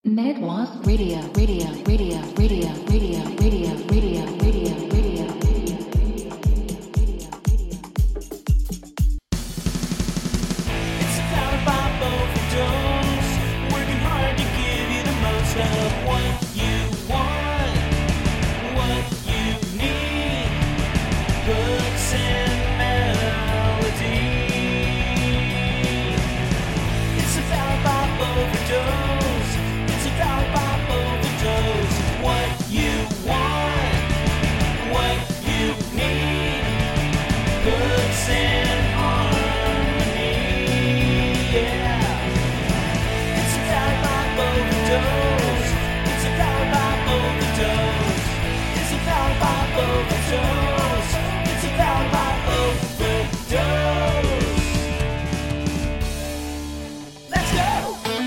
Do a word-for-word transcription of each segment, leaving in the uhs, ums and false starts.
Medwas Radio, Radio, Radio, Radio, Radio, Radio, Radio, Radio, Radio, Radio. It's a power pop overdose. Working hard to give you the most of what you want, what you need. Hooks and melody. It's a power pop overdose. Power pop overdose. What you want, what you need. Hooks and harmony. Yeah. It's a power pop overdose. It's a power pop overdose. It's a power pop overdose. It's a power pop overdose. Let's go.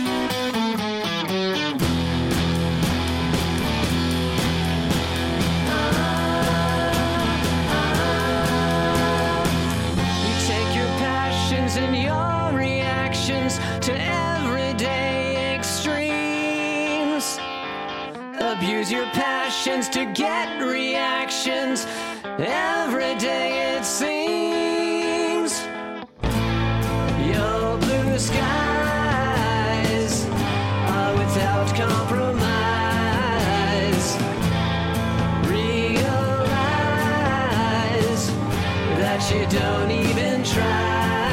And your reactions to everyday extremes. Abuse your passions to get reactions. Every day it seems. Your blue skies are without compromise. Realize that you don't even try.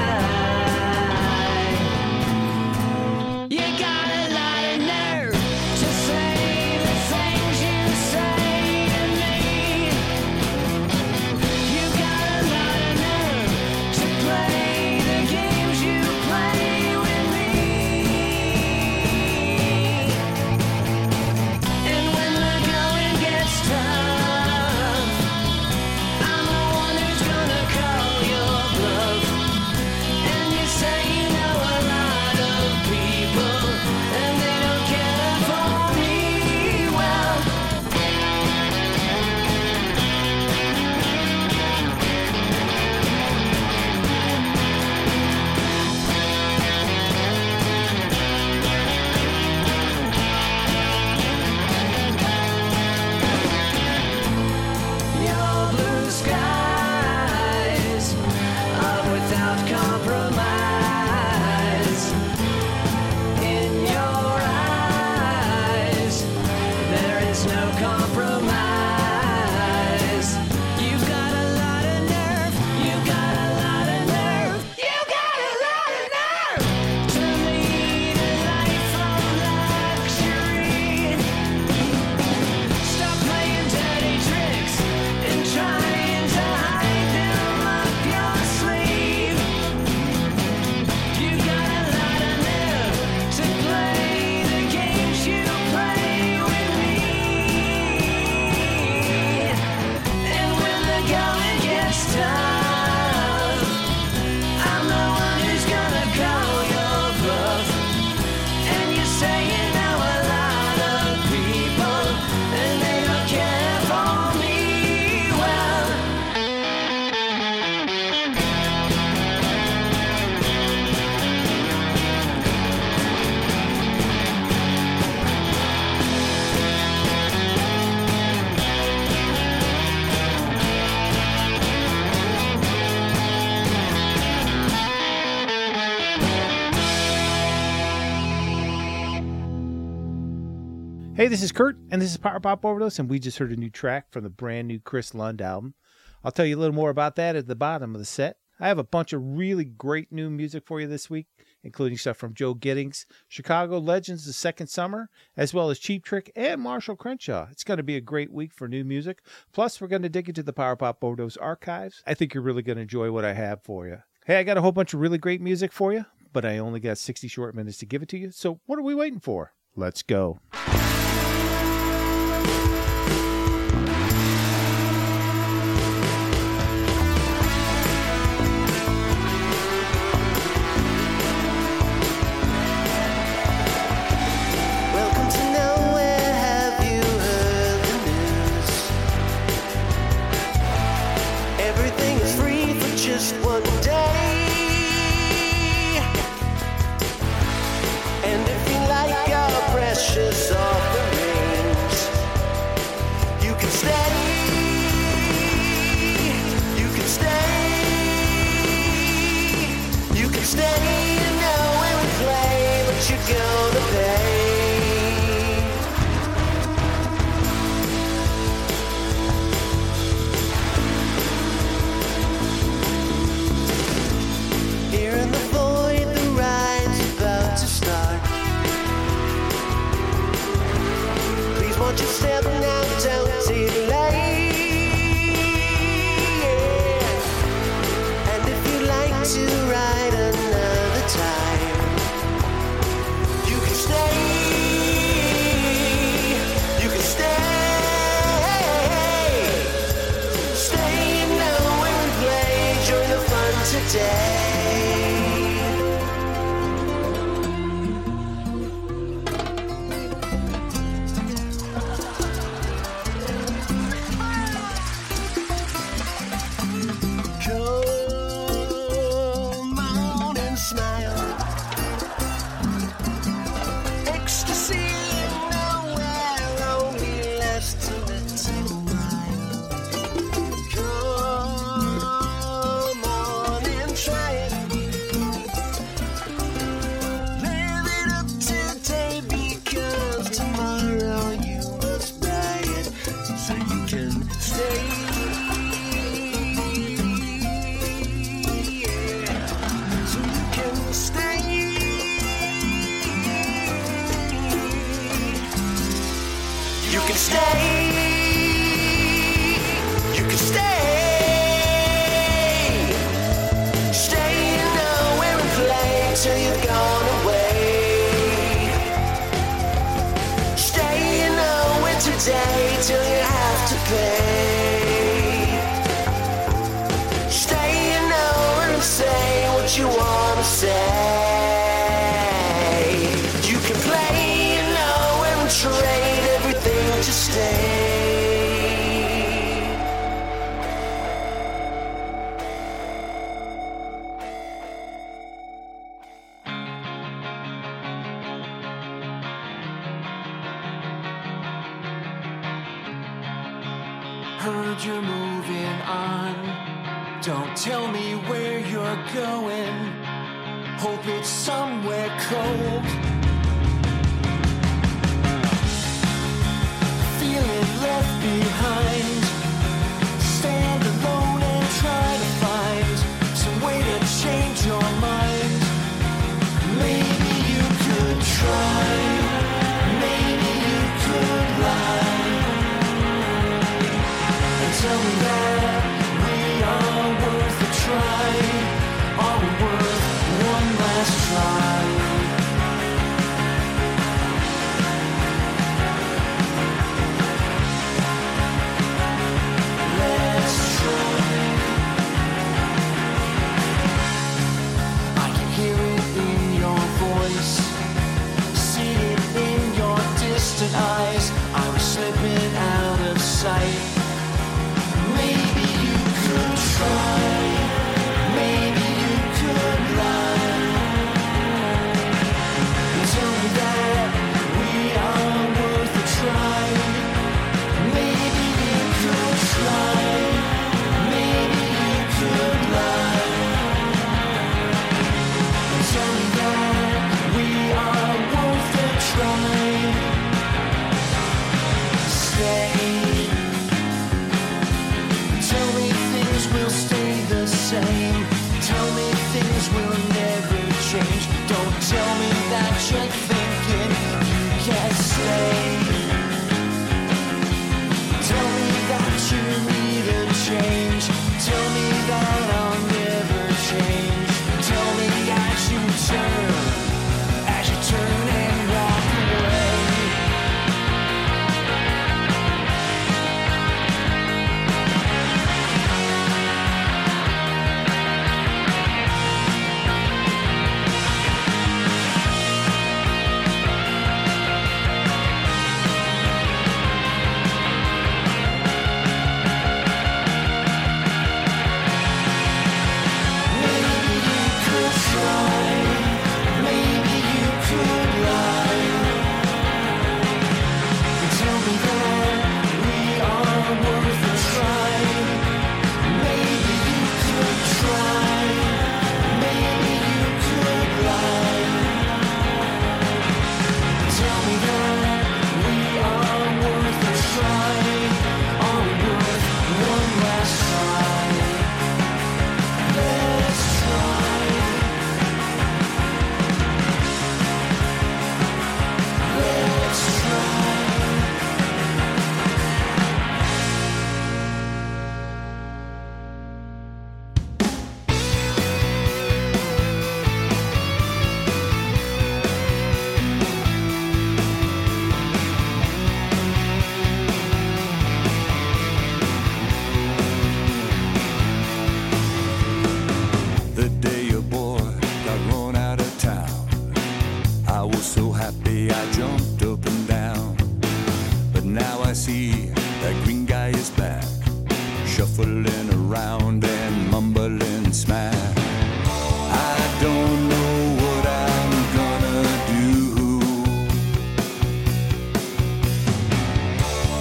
Hey, this is Kurt, and this is Power Pop Overdose, and we just heard a new track from the brand new Chris Lund album. I'll tell you a little more about that at the bottom of the set. I have a bunch of really great new music for you this week, including stuff from Joe Giddings, Chicago Legends The Second Summer, as well as Cheap Trick and Marshall Crenshaw. It's going to be a great week for new music. Plus, we're going to dig into the Power Pop Overdose archives. I think you're really going to enjoy what I have for you. Hey, I got a whole bunch of really great music for you, but I only got sixty short minutes to give it to you. So what are we waiting for? Let's go. Just one day, and if you like our precious Won't you step now, don't delay. And if you'd like to ride another time, you can stay. You can stay. Stay nowhere and play. Join the fun today. Come on and smile. Ecstasy nowhere only lasts a little while. Come on and try it. Live it up today because tomorrow you must buy it so you can stay. So you can stay. You can stay. You can stay. Stay nowhere and play till you've gone away. Stay nowhere today till you have to pay. Stay nowhere and say what you want to say. You can play nowhere and trade everything to stay. Heard you're moving on. Don't tell me where you're going. Hope it's somewhere cold. Feeling left behind. Stand alone and try to find some way to change your mind. Maybe you could try. Maybe you could lie. And tell me that we are worth a try. Are we worth one last try?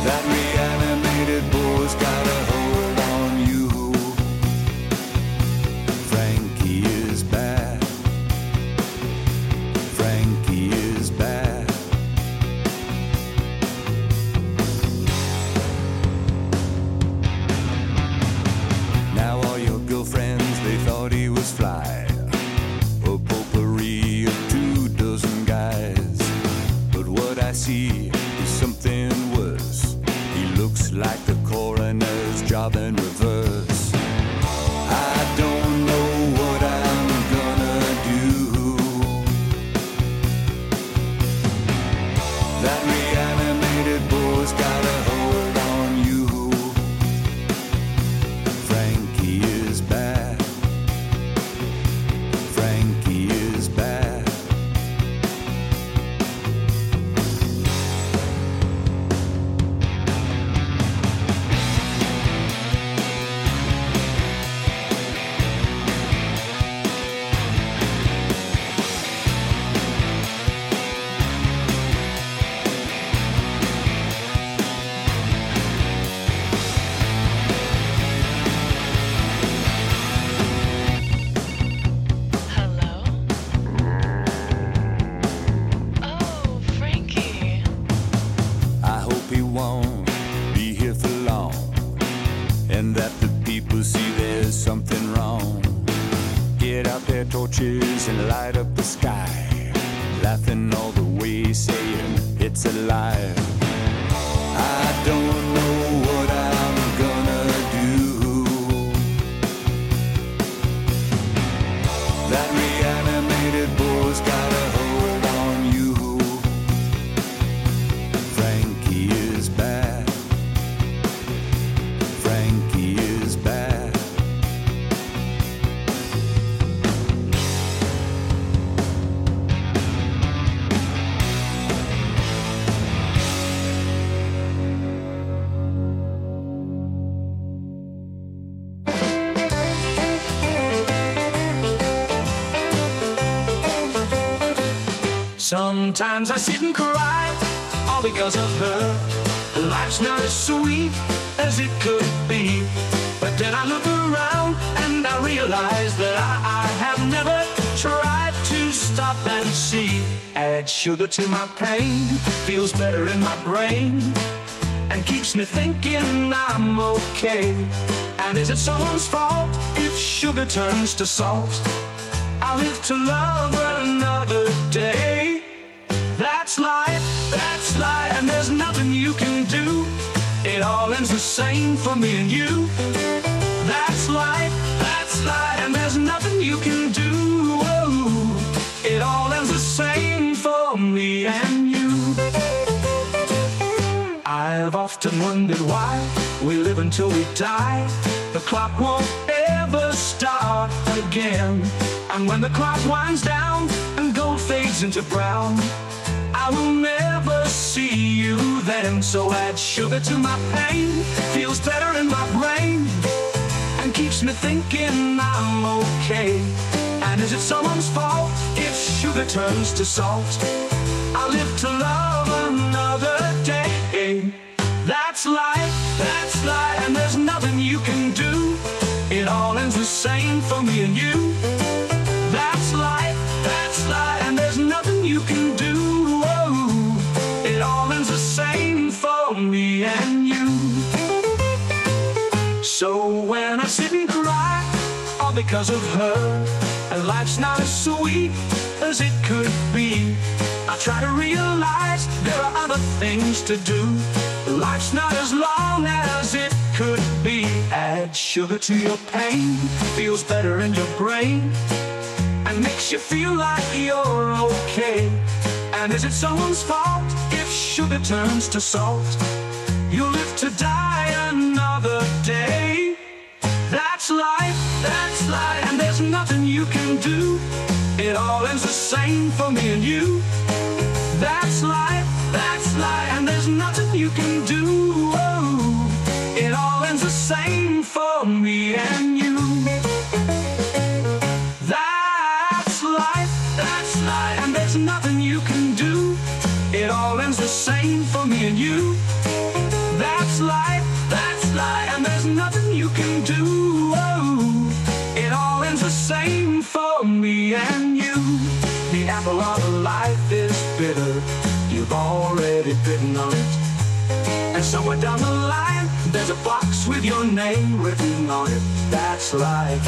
That reanimated boy's got a hold on you. Frankie is bad. Frankie is bad. Now all your girlfriends, they thought he was fly. A potpourri of two dozen guys. But what I see is something worse. He looks like the coroner's job in reverse. I don't know what I'm gonna do. That reanimated boy's got a hold on you. Frankie is bad. Frankie is bad. Hello? Oh, Frankie. I hope he won't be here for long, and that the people see there's something wrong. Get out their torches and light up the sky, laughing all the way, saying it's alive. I don't know what I'm gonna do. That reanimated boy's got a hold on you. Frankie is bad. Frankie is bad. Sometimes I sit and cry, all because of her. Life's not as sweet as it could be. But then I look around and I realize that I, I have never tried to stop and see. Add sugar to my pain, feels better in my brain, and keeps me thinking I'm okay. And is it someone's fault if sugar turns to salt? I live to love another day. That's life, that's life, and there's nothing you can do. It all ends the same for me and you. That's life, that's life, and there's nothing you can do. Oh, it all ends the same for me and you. I've often wondered why we live until we die. The clock won't ever start again. And when the clock winds down and gold fades into brown, I will never see you then. So add sugar to my pain, feels better in my brain, and keeps me thinking I'm okay. And is it someone's fault if sugar turns to salt? I live to love another day. That's life, that's life, and there's nothing you can do. It all ends the same for me and you. That's life, that's life, and there's nothing you can do. Oh, it all ends the same for me and you. So when I sit and cry, all because of her, and life's not as sweet as it could be, I try to realize there are other things to do. Life's not as long as it could be. Add sugar to your pain, feels better in your brain, and makes you feel like you're okay. And is it someone's fault if sugar turns to salt? You'll live to die another day. That's life, that's life, and there's nothing you can do. It all ends the same for me and you. That's life, that's life, and there's nothing you can do. Oh, it all ends the same for me and you. That's life, that's life, and there's nothing you can do. It all ends the same for me and you. That's life, that's life, and there's nothing you can do. Oh, it all ends the same for me and you. The apple of life is bitter, you've already bitten on it. And somewhere down the line, there's a box with your name written on it. That's life.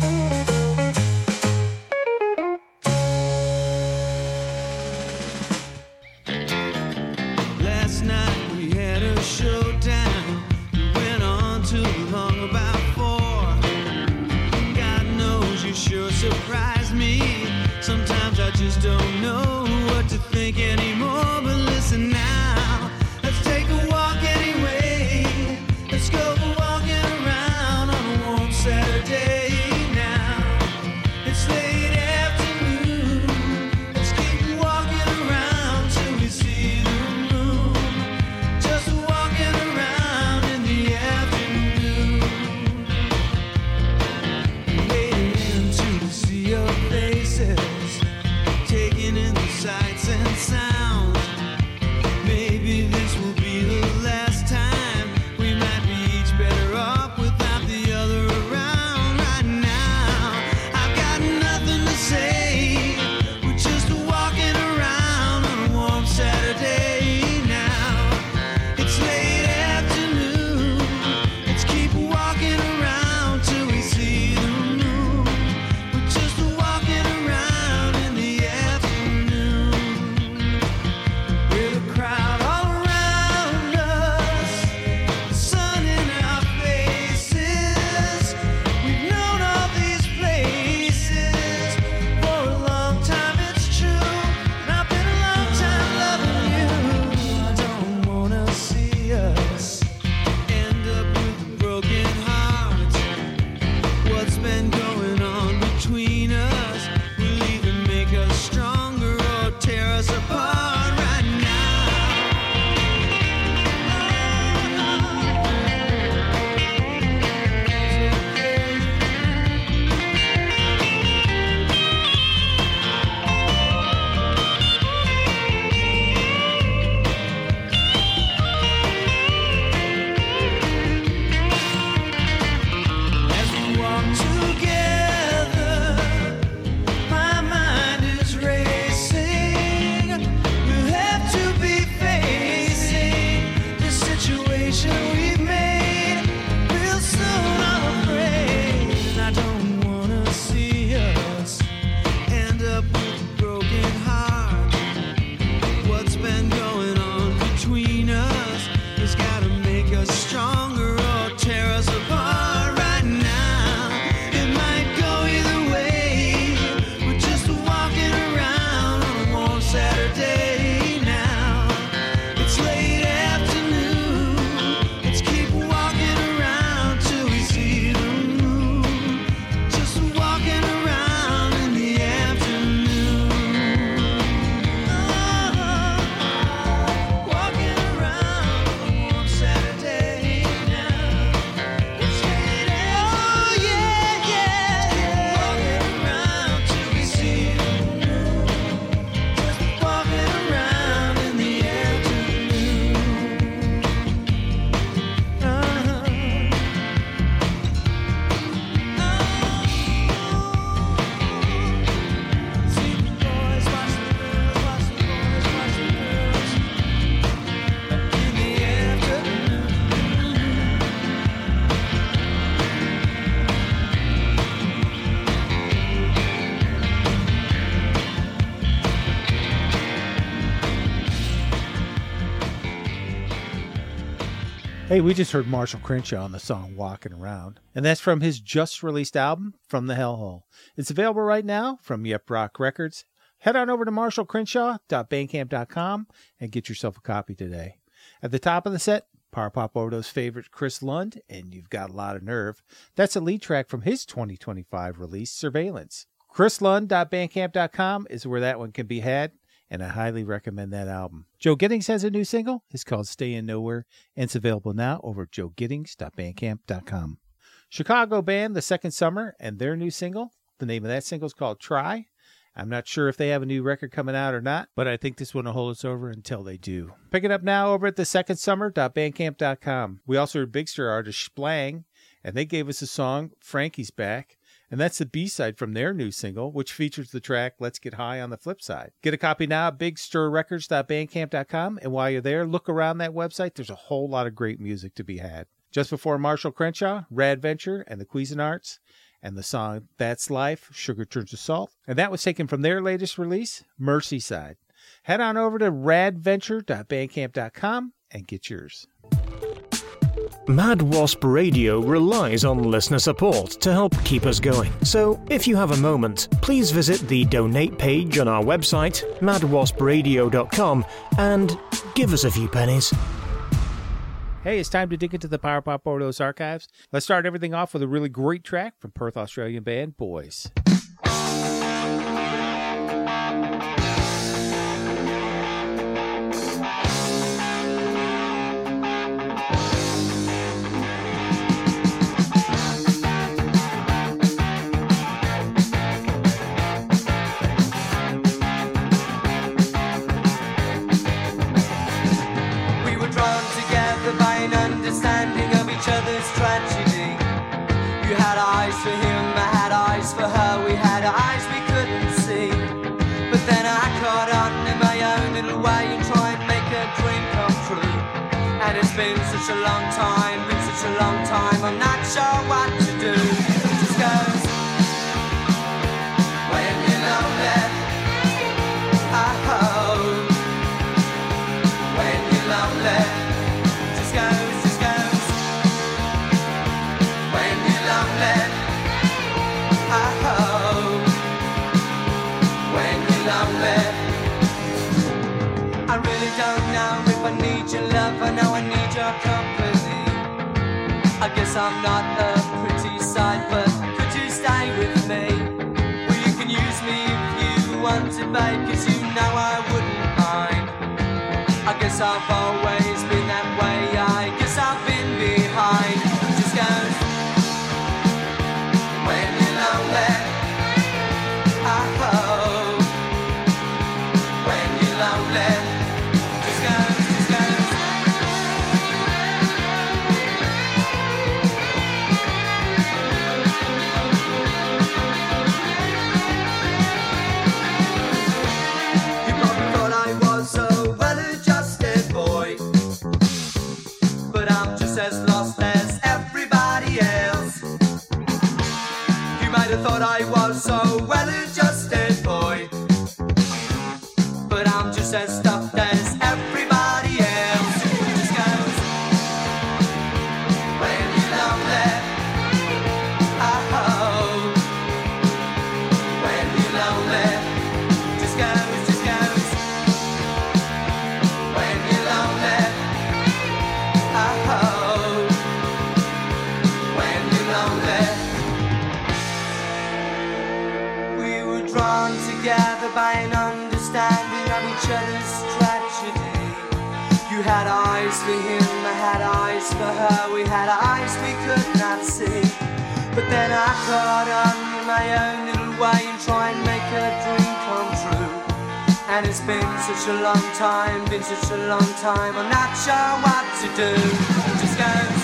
Last night we had a showdown. We went on too long, about four. God knows you sure surprised me. Sometimes I just don't know what to think anymore. But listen now, let's take a walk anyway. Let's go walking around on a warm Saturday now. It's late afternoon. Let's keep walking around till we see the moon. Just walking around in the afternoon. Wading into the sea of faces, taking in the sights and sounds. Maybe this will be the last time. We might be each better off without the other around. Right now, I've got nothing to say. We're just walking around on a warm Saturday now. It's late afternoon. Let's keep walking around till we see the moon. We're just walking around in the afternoon. With a crowd all around us, the sun in our faces. We've known all these places for a long time, it's true. And I've been a long time loving you. I don't wanna see us end up with a broken heart. What's been going on between us will either make us stronger or tear us apart right now. As we walk together, my mind is racing. We'll have to be facing the situation we've made real soon, I'm afraid. And I don't wanna see us end up with a broken heart. What's been going on between us has gotta make us stronger or tear us apart right now. It might go either way. We're just walking around on a warm Saturday now. It's late afternoon. Let's keep walking around till we see the moon. Just walking around in the afternoon. Oh, walking around on a warm Saturday now. It's late oh yeah, yeah, yeah. Walking around till we see the moon. Just walking around in the afternoon. Uh-huh. Oh. See the boys, watch the girls, watch the boys, watch the girls. In the afternoon. Hey, we just heard Marshall Crenshaw on the song Walking Around, and that's from his just released album, From the Hellhole. It's available right now from Yep Rock Records. Head on over to marshall crenshaw dot bandcamp dot com and get yourself a copy today. At the top of the set, Power Pop Overdose favorite Chris Lund, and You've Got a Lot of Nerve. That's a lead track from his twenty twenty-five release, Surveillance. chris lund dot bandcamp dot com is where that one can be had, and I highly recommend that album. Joe Giddings has a new single. It's called Staying Nowhere, and it's available now over at joe giddings dot bandcamp dot com. Chicago band The Second Summer and their new single. The name of that single is called Try. I'm not sure if they have a new record coming out or not, but I think this one will hold us over until they do. Pick it up now over at the second summer dot bandcamp dot com. We also heard Big Stir artist Splang, and they gave us a song, Frankie's Back, and that's the B-side from their new single, which features the track Let's Get High on the flip side. Get a copy now at big stir records dot bandcamp dot com, and while you're there, look around that website. There's a whole lot of great music to be had. Just before Marshall Crenshaw, Rad Venture, and the Cuisinarts, and the song That's Life, Sugar Turns to Salt. And that was taken from their latest release, Merseyside. Head on over to rad venture dot bandcamp dot com and get yours. Mad Wasp Radio relies on listener support to help keep us going. So, if you have a moment, please visit the donate page on our website, mad wasp radio dot com, and give us a few pennies. Hey, it's time to dig into the Power Pop Overdose archives. Let's start everything off with a really great track from Perth, Australian band Boys. For him, I had eyes for her, we had eyes we couldn't see. But then I caught on in my own little way and tried and make a dream come true. And it's been such a long time, been such a long time, I'm not sure what to do. It just goes, when you're lonely, I hope. When you're lonely, just goes, just goes. When you're lonely, I hope. When you're lonely, I really don't know if I need your love. I know I need your company. I guess I'm not the pretty side, but could you stay with me? Well, you can use me if you want to, babe, 'cause you know I wouldn't mind. I guess I've always been that way. I guess I've been behind. It just goes, when you're lonely, I hope. When you're lonely, just goes, just goes. You probably thought I was a well-adjusted boy, but I'm just as lost as everybody else. You might have thought I was so well-adjusted boy, but I'm just as stuffed as everybody else. It just goes, when you're lonely, I hope. When you're lonely, just goes, just goes. When you're lonely, I hope. When you're lonely, we were drawn together by an understanding of each other's tragedy. You had eyes for him, I had eyes for her, we had eyes we could not see. But then I caught on in my own little way and tried and make a dream come true. And it's been such a long time, been such a long time, I'm not sure what to do. It just goes,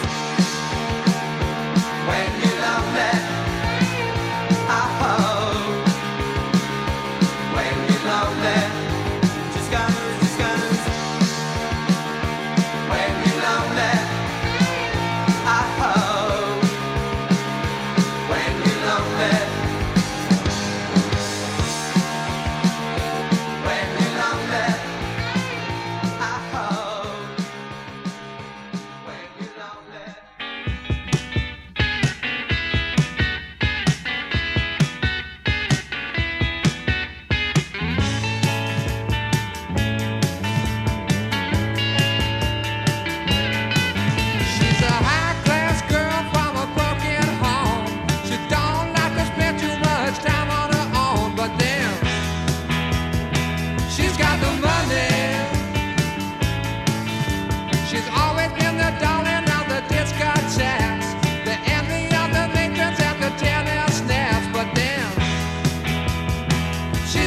when you're lonely, I hope. When you're lonely, just goes, just goes. When you're lonely, I hope. When you're lonely, when you're lonely, I hope. When you're lonely. She's a high-class girl from a broken home. She don't like to spend too much time on her own, but then she's got the money. She's always been the darling of the discotheques, the envy of the matrons at the tennis nets, but then she's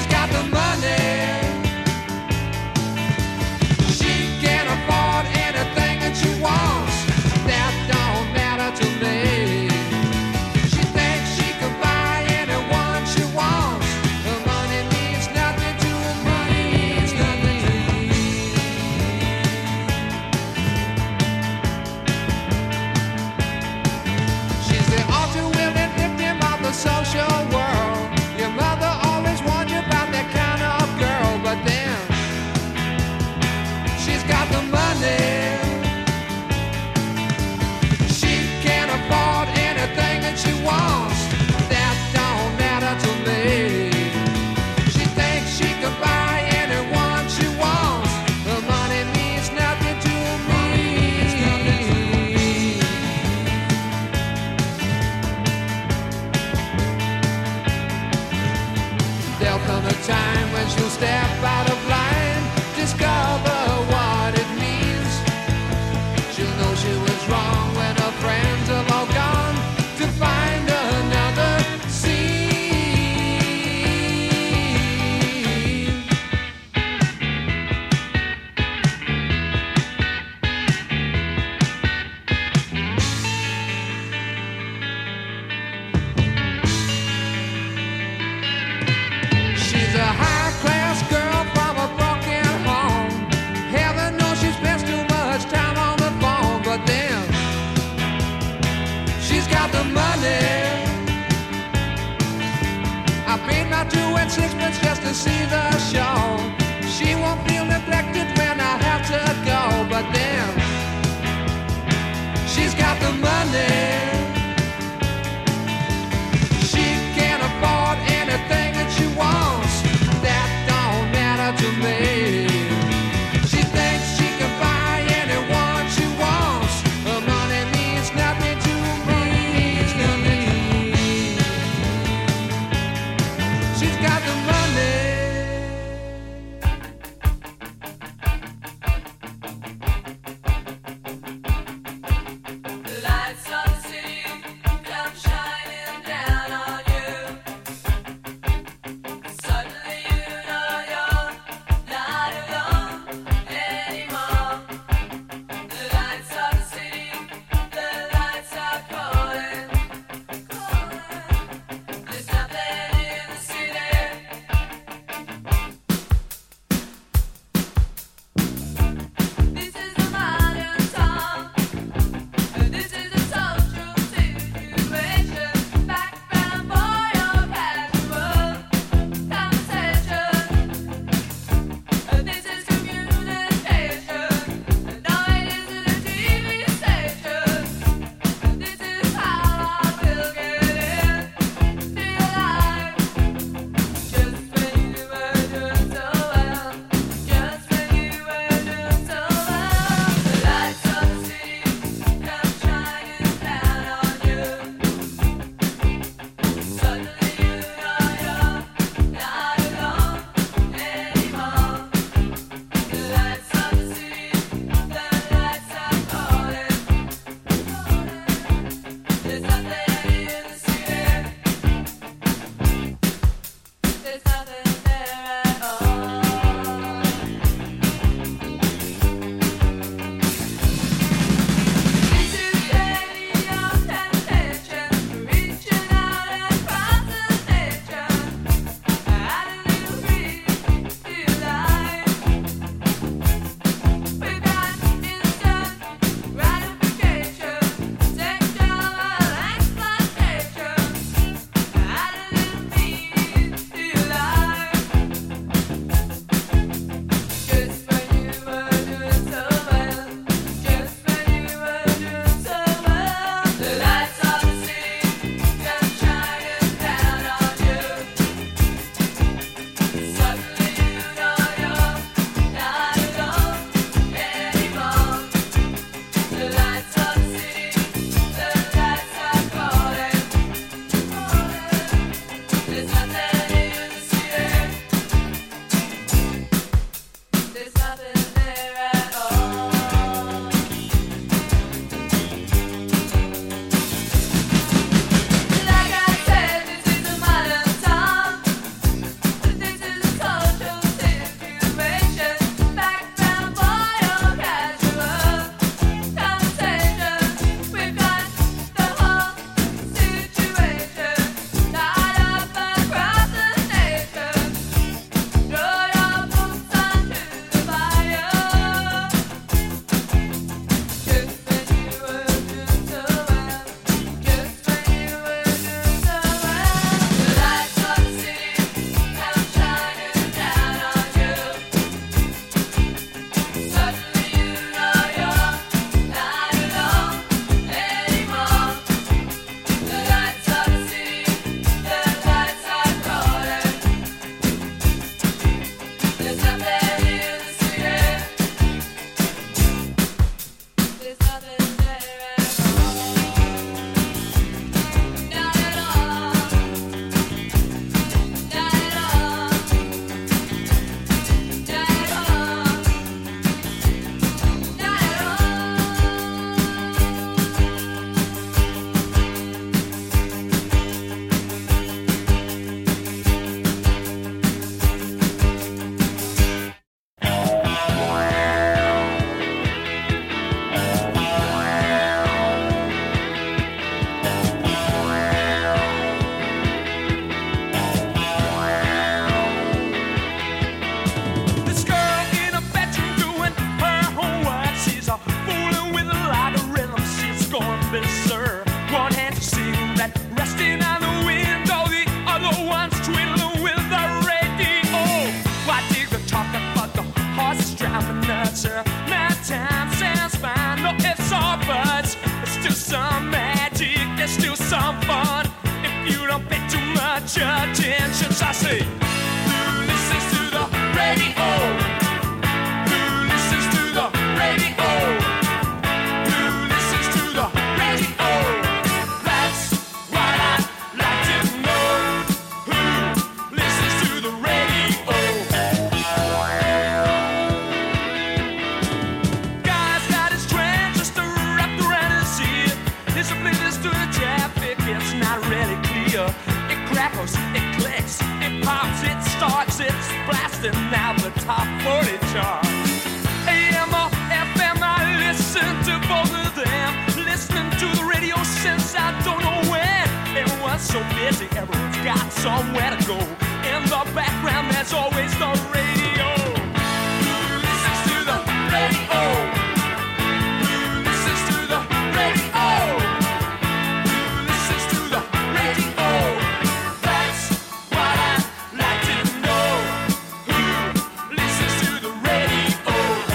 don't pay too much attention. So I say, who listens to the radio? Who listens to the radio? Who listens to the radio? That's what I'd like to know. Who listens to the radio? Guy's got his transistor wrapped around his ear. His oblivious to the traffic, it's not really clear. It crackles, it clicks, it pops, it starts, it's blasting out the top forty chart. A M or F M, I listen to both of them. Listening to the radio since I don't know when. Everyone's so busy, everyone's got somewhere to go. In the background, there's always the radio. Who listens to the radio? Who listens to the radio? Who listens to the radio? That's what I'd like to know. Who listens to the radio?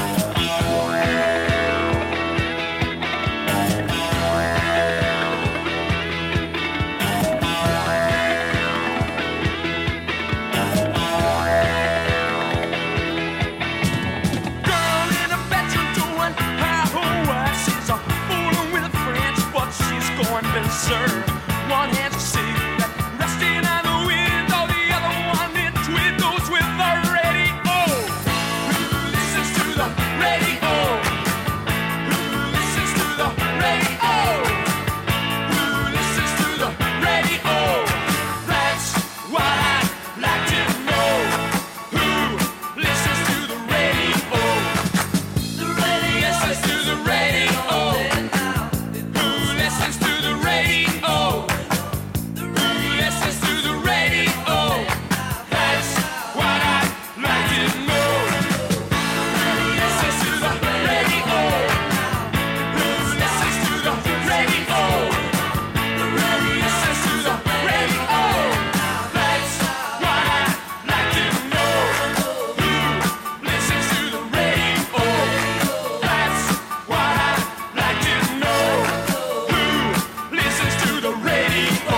Girl in a bedroom doing her homework. She's a fooling with her friends, but she's going berserk. One hand to cigarette, resting on the window, the other one in twiddles with the radio. Who listens to the radio? Who listens to the radio? Who listens to the radio? That's what I'd like to know. Who listens to the radio? The radio listens to the radio. Who listens to the radio? Who listens to the radio? That's what I'd like to know. Who listens to the radio? Who listens to the radio? The radio listens to the radio. That's what I'd like to know. Who listens to the radio? That's what I'd like to know. Who listens to the radio?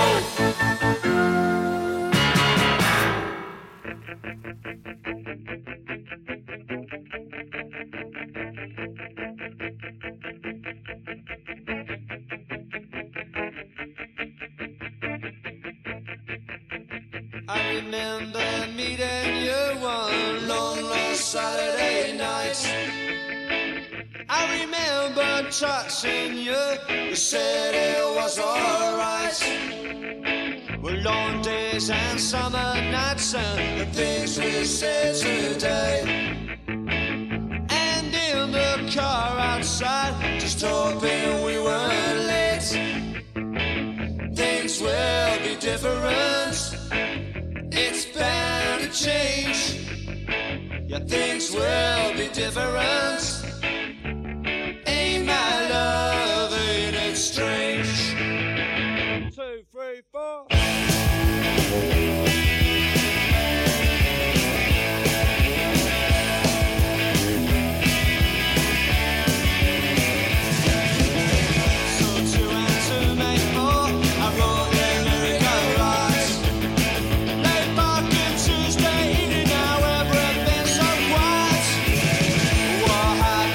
I remember meeting you one lonely Saturday night. I remember touching you, you said it was alright. Well, long days and summer nights and the things we said today. And in the car outside, just hoping we weren't late. Things will be different, it's bound to change. Yeah, things will be different. Ain't my love, ain't it strange? Two, three, four. So to and to make more, I wrote the lyrical lines. Late barking Tuesday evening, now everything's so quiet. What had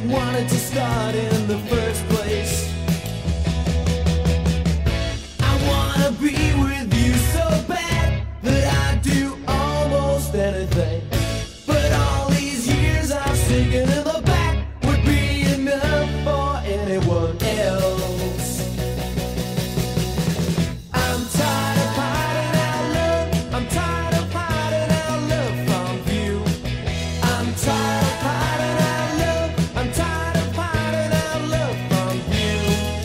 wanted to start in the first place. I wanna be with you so bad that I'd do almost anything. But all these years I'm sticking in the back would be enough for anyone else. I'm tired of hiding our love. I'm tired of hiding our love from view. I'm tired of hiding our love. I'm tired of hiding our love from view.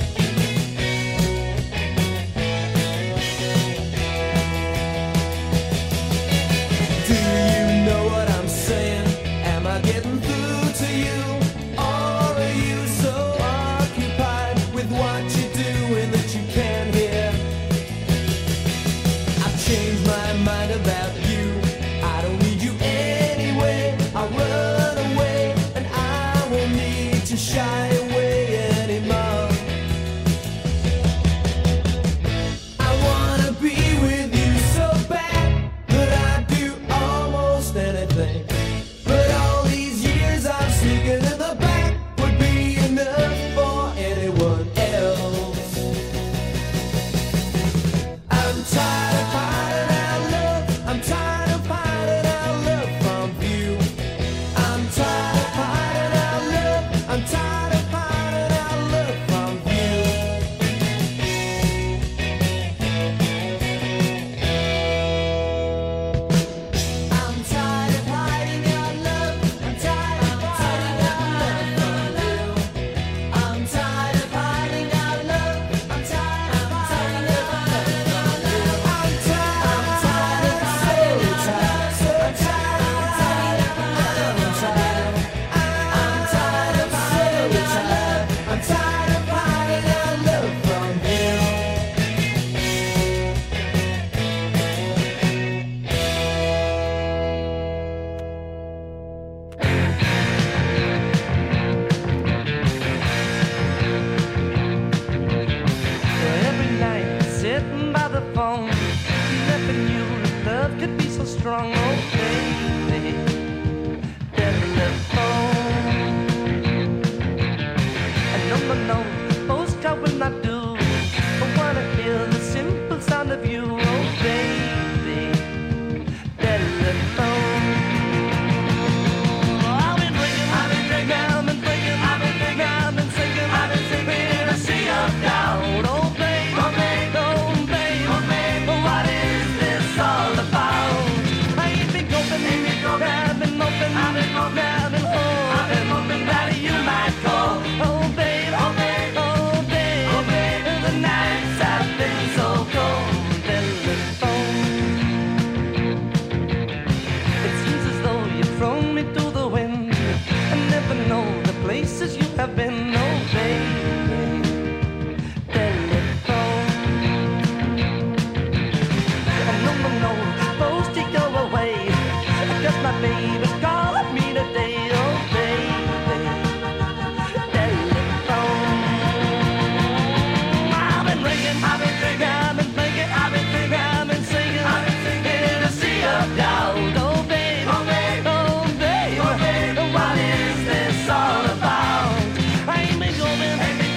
Do you know what I'm saying? Am I getting through to you? Or are you so occupied with what you're doing that you can't hear? I've changed my mind about you. I don't need you anyway. I run away and I won't need to shy away anymore. I wanna be with you so bad that I'd do almost anything. But all these years I'm sneaking in the back would be enough for anyone else. I'm tired of hiding our love. I'm tired of hiding our love from view. I'm tired of hiding our love. I'm tired of hiding our love from view. I'm tired of hiding our love. I'm tired of hiding our love from you. I'm tired of hiding our love. I'm tired of hiding our love from you. I'm tired. I'm tired of so tired. So tired. I'm tired of hiding. I'm tired. I'm tired of so tired. I'm tired of hiding our love from you. Every night, sitting by the phone, never knew that love could be so strong. Oh, baby, telephone. And no, no, no, postcard will not do. I wanna hear the simple sound of you. Oh, baby, telephone. I've been ringing, I've been ringing, I've been ringing, I've been ringing, I've been singing, I've been singing in a sea of doubt. Oh, babe, oh, babe, oh, babe, oh, babe, what is this all about? I ain't been hoping, ain't been hoping, I've been hoping, I've been hoping, I've been hoping, I've been hoping that you might call. Oh, babe, oh, babe, oh, babe, oh, babe, the nights have been so cold. Telephone. It seems as though you've thrown me to the wind. I never know the places you have been. Oh, baby, telephone. And no, no, no, supposed to go away. Cause my baby's calling me today. Oh, baby, telephone. I've been ringing, I've been ringing, I've been thinking, I've been thinking, I've been singing, I've been singing in a sea of doubt. Oh, babe, oh, babe, oh, babe, oh, babe, what is this all about? I ain't been going, ain't been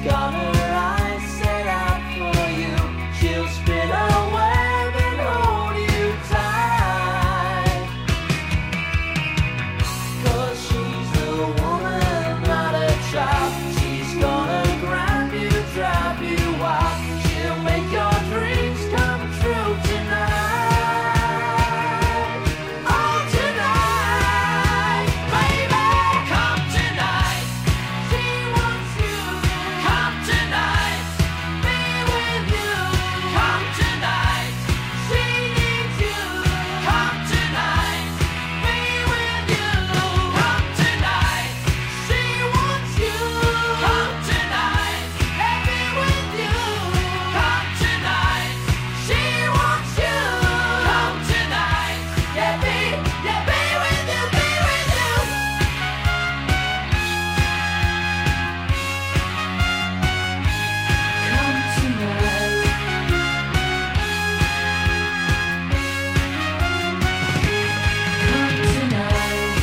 got her eyes set out for you. She'll spin a web and hold you tight. 'Cause she's the woman, not a child. She's gonna grab you, drive you wild. She'll make your dreams come true tonight. Oh, tonight, baby, come tonight. She wants you. Come tonight, be with you. Come tonight, she needs you. Come tonight, be with you. Come tonight, she wants you. Come tonight, and be with you. Come tonight, she wants you. Come tonight, yeah, be, yeah, be with you, be with you. Come tonight. Come tonight.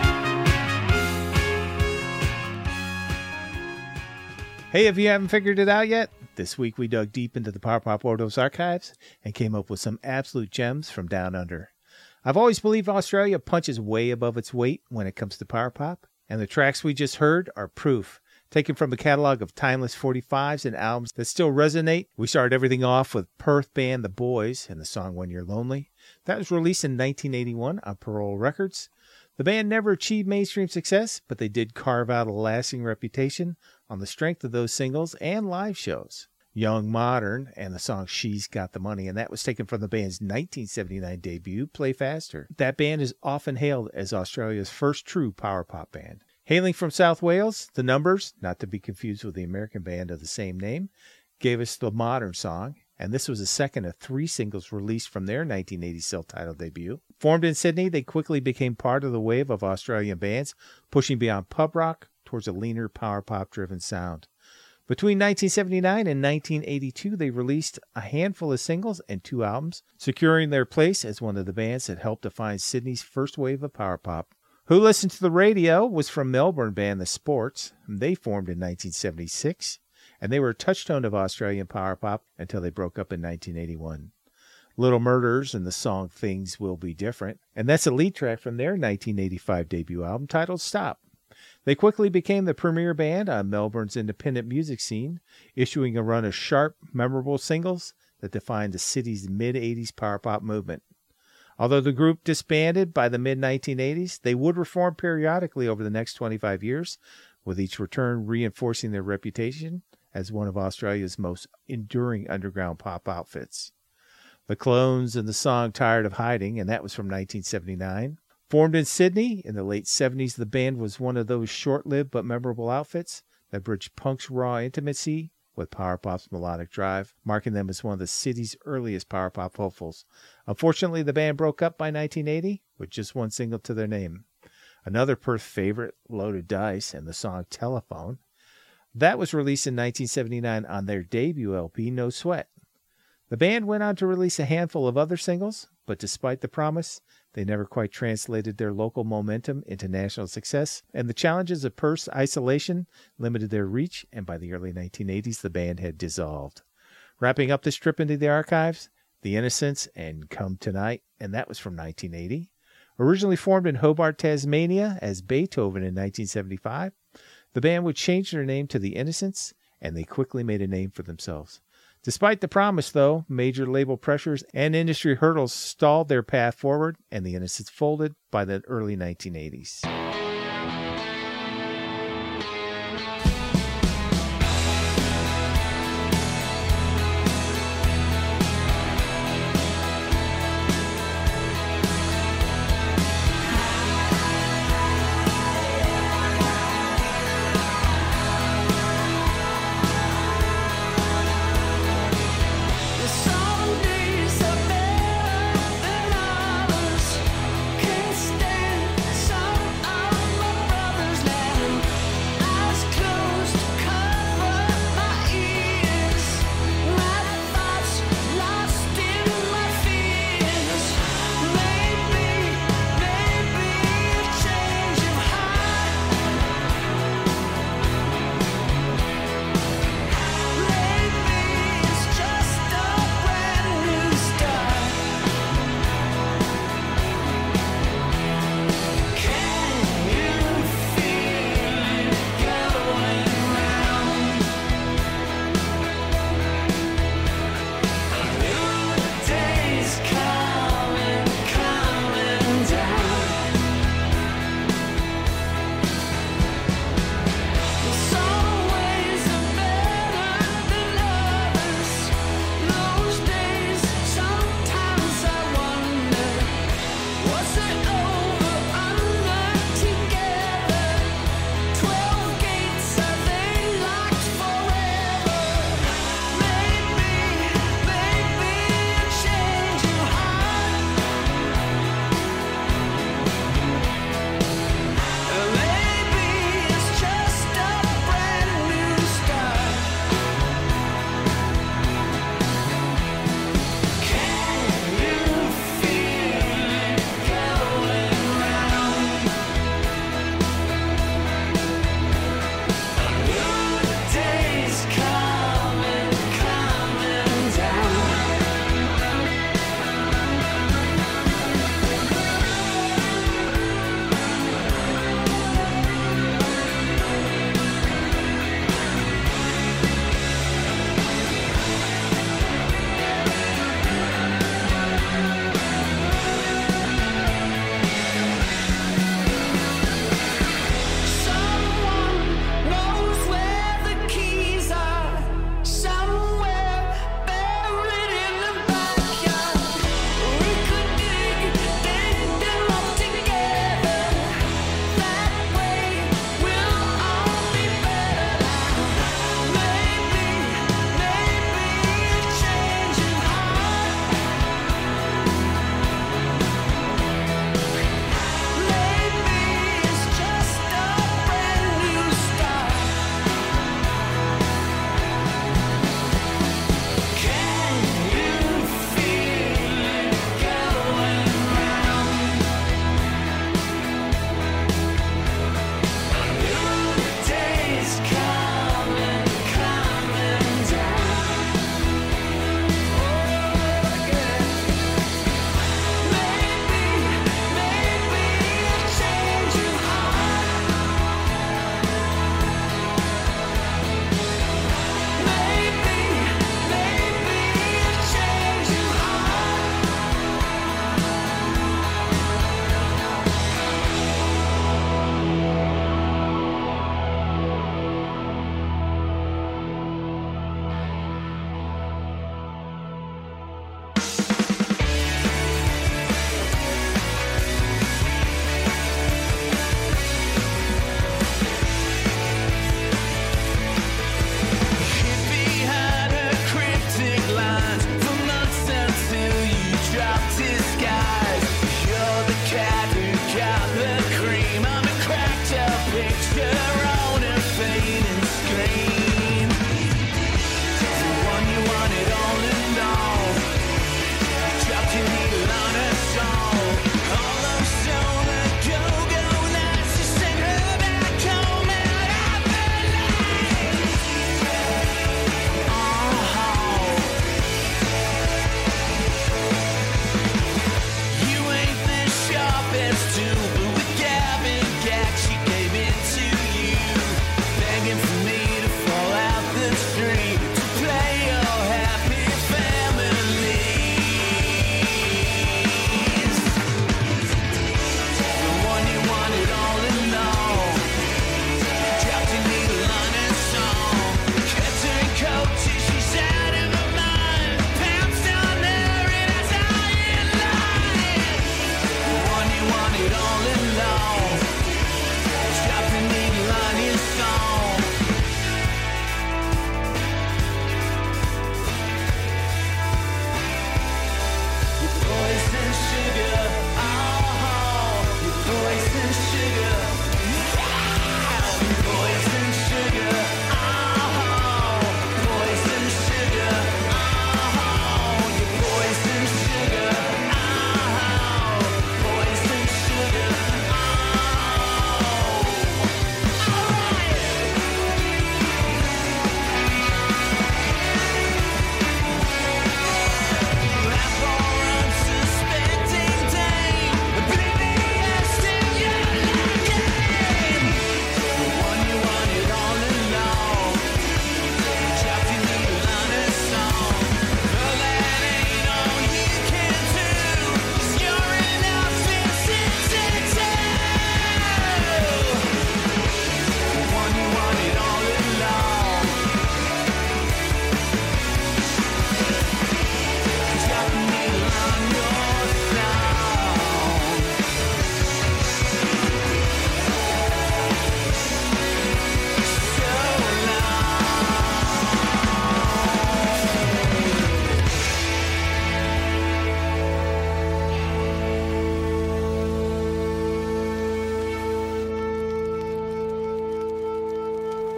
Hey, if you haven't figured it out yet, this week we dug deep into the Power Pop Overdose archives and came up with some absolute gems from down under. I've always believed Australia punches way above its weight when it comes to Power Pop, and the tracks we just heard are proof. Taken from a catalog of timeless forty-fives and albums that still resonate, we started everything off with Perth band The Boys and the song When You're Lonely. That was released in nineteen eighty-one on Parole Records. The band never achieved mainstream success, but they did carve out a lasting reputation on the strength of those singles and live shows. Young Modern and the song She's Got the Money, and that was taken from the band's nineteen seventy-nine debut, Play Faster. That band is often hailed as Australia's first true power pop band. Hailing from South Wales, The Numbers, not to be confused with the American band of the same name, gave us the Modern song, and this was the second of three singles released from their nineteen eighty self-titled debut. Formed in Sydney, they quickly became part of the wave of Australian bands, pushing beyond pub rock towards a leaner power pop-driven sound. Between nineteen seventy-nine and nineteen eighty-two, they released a handful of singles and two albums, securing their place as one of the bands that helped define Sydney's first wave of power pop. Who Listened to the Radio was from Melbourne band The Sports. They formed in nineteen seventy-six, and they were a touchstone of Australian power pop until they broke up in nineteen eighty-one. Little Murders and the song Things Will Be Different, and that's a lead track from their nineteen eighty-five debut album titled Stop. They quickly became the premier band on Melbourne's independent music scene, issuing a run of sharp, memorable singles that defined the city's mid-eighties power pop movement. Although the group disbanded by the mid nineteen eighties, they would reform periodically over the next twenty-five years, with each return reinforcing their reputation as one of Australia's most enduring underground pop outfits. The Clones and the song Tired of Hiding, and that was from nineteen seventy-nine. Formed in Sydney in the late seventies, the band was one of those short-lived but memorable outfits that bridged punk's raw intimacy with power pop's melodic drive, marking them as one of the city's earliest power pop hopefuls. Unfortunately, the band broke up by nineteen eighty with just one single to their name. Another Perth favorite, Loaded Dice, and the song Telephone. That was released in nineteen seventy-nine on their debut L P, No Sweat. The band went on to release a handful of other singles, but despite the promise, they never quite translated their local momentum into national success, and the challenges of Perth's isolation limited their reach, and by the early nineteen eighties, the band had dissolved. Wrapping up this trip into the archives, The Innocents and Come Tonight, and that was from nineteen eighty. Originally formed in Hobart, Tasmania as Beethoven in nineteen seventy-five, the band would change their name to The Innocents, and they quickly made a name for themselves. Despite the promise, though, major label pressures and industry hurdles stalled their path forward, and The Innocents folded by the early nineteen eighties. Some days are better than others. Can't stand some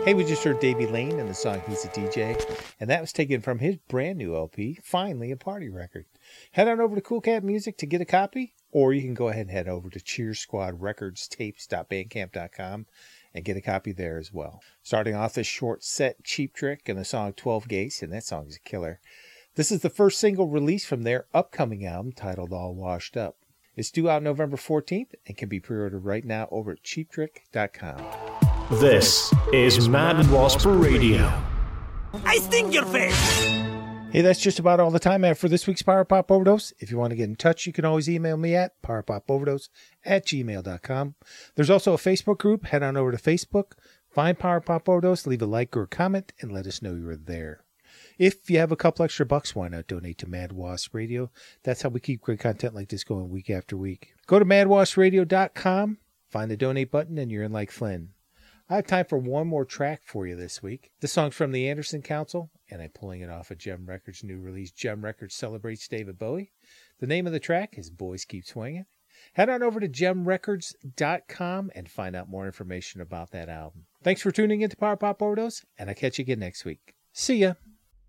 Hey, we just heard Davey Lane and the song He's a D J, and that was taken from his brand new L P, Finally a Party Record. Head on over to Cool Cat Music to get a copy, or you can go ahead and head over to cheer squad records tapes dot bandcamp dot com and get a copy there as well. Starting off this short set, Cheap Trick and the song twelve Gates, and that song is a killer. This is the first single released from their upcoming album titled All Washed Up. It's due out November fourteenth and can be pre-ordered right now over at cheap trick dot com. This is Mad Wasp Radio. I sting your face! Hey, that's just about all the time I have for this week's Power Pop Overdose. If you want to get in touch, you can always email me at powerpopoverdose at gmail dot com. There's also a Facebook group. Head on over to Facebook, find Power Pop Overdose, leave a like or a comment, and let us know you're there. If you have a couple extra bucks, why not donate to Mad Wasp Radio? That's how we keep great content like this going week after week. Go to mad wasp radio dot com, find the donate button, and you're in like Flynn. I have time for one more track for you this week. This song's from the Anderson Council, and I'm pulling it off of Gem Records' new release. Gem Records celebrates David Bowie. The name of the track is Boys Keep Swinging. Head on over to gem records dot com and find out more information about that album. Thanks for tuning in to Power Pop Overdose, and I'll catch you again next week. See ya.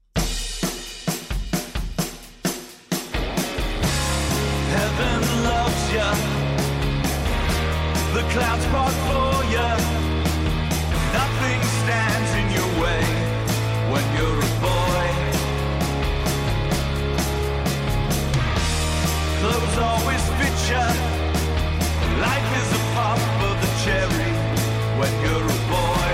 Heaven loves ya. The clouds part for ya. Nothing stands in your way when you're a boy. Clothes always fit ya. Life is a pop of the cherry when you're a boy.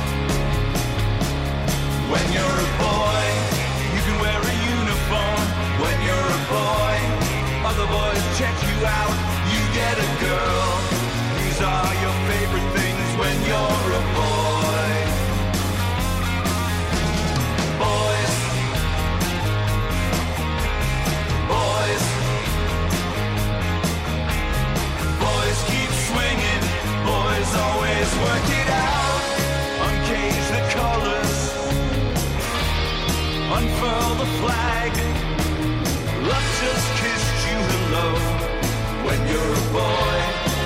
When you're a boy, you can wear a uniform. When you're a boy, other boys check you out, you get a girl. These are your favorite things when you're a boy. Boys, boys, boys keep swinging, boys always work it out. Uncage the colors, unfurl the flag. Luck just kissed you hello when you're a boy.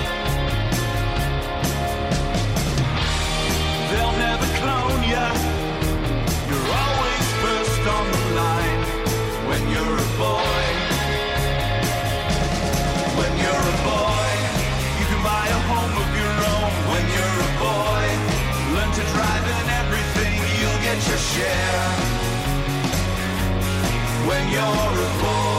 They'll never clone ya. You're always first on the line when you're a boy. When you're a boy, you can buy a home of your own. When you're a boy, learn to drive in everything, you'll get your share. When you're a boy.